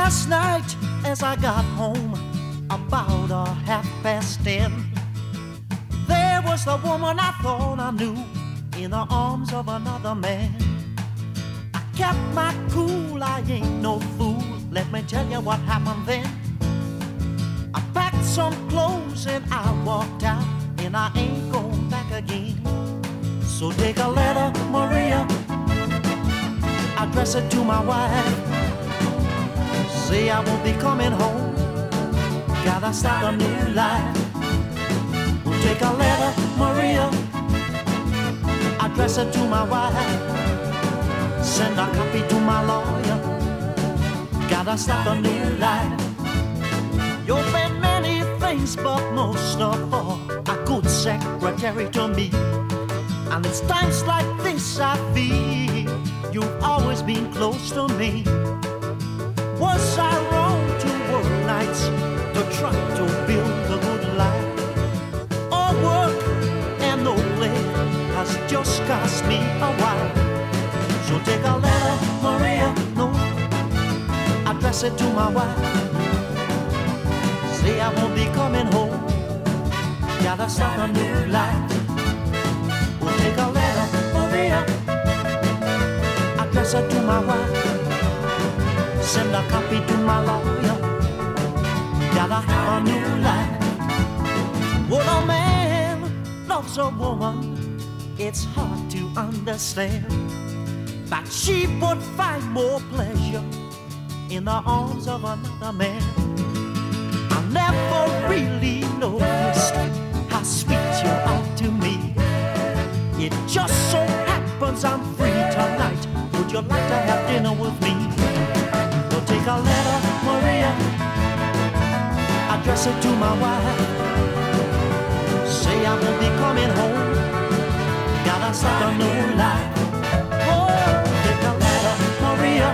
Last night as I got home about 10:30, there was the woman I thought I knew in the arms of another man. I kept my cool, I ain't no fool. Let me tell you what happened then. I packed some clothes and I walked out, and I ain't going back again. So take a letter, Maria, address it to my wife. Say I won't be coming home, gotta start a new life. We'll take a letter, Maria, address it to my wife. Send a copy to my lawyer, gotta start a new life. You've been many things, but most of all, a good secretary to me. And it's times like this I feel you've always been close to me. Was I wrong to work nights to try to build a good life? Or work and no play has just cost me a while? So take a letter, Maria, no, address it to my wife. Say I won't be coming home, gotta start a new life. We'll take a letter, Maria, address it to my wife. Send a copy to my lawyer, gotta have a new life. When a man loves a woman, it's hard to understand that she would find more pleasure in the arms of another man. I never really noticed how sweet you are to me. It just so happens I'm free tonight. Would you like to have dinner with me? Well, take a letter, Maria, address it to my wife. Say I won't be coming home, gotta start a new life. Oh, take a letter, Maria,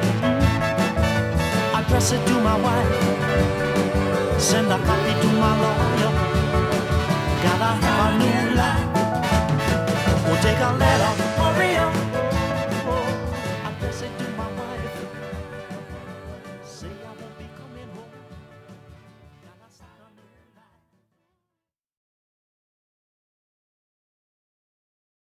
address it to my wife. Send a copy to my lawyer, gotta have a new life. We'll take a letter,